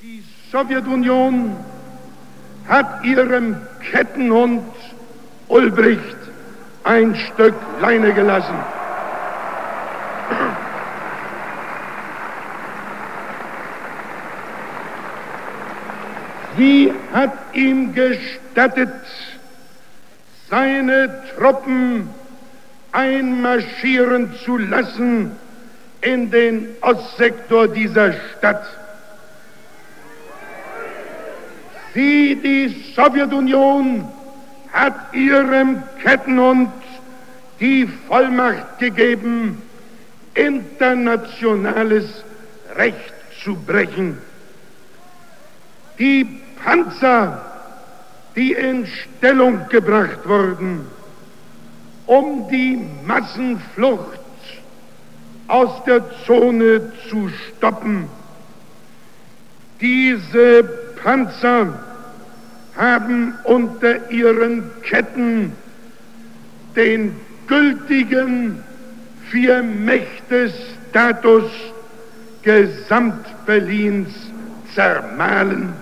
Die Sowjetunion hat ihrem Kettenhund Ulbricht ein Stück Leine gelassen. Sie hat ihm gestattet, seine Truppen einmarschieren zu lassen in den Ostsektor dieser Stadt. Sie, die Sowjetunion, hat ihrem Kettenhund die Vollmacht gegeben, internationales Recht zu brechen. Die Panzer, die in Stellung gebracht wurden, um die Massenflucht aus der Zone zu stoppen, diese Panzer haben unter ihren Ketten den gültigen Vier-Mächte-Status Gesamtberlins zermahlen.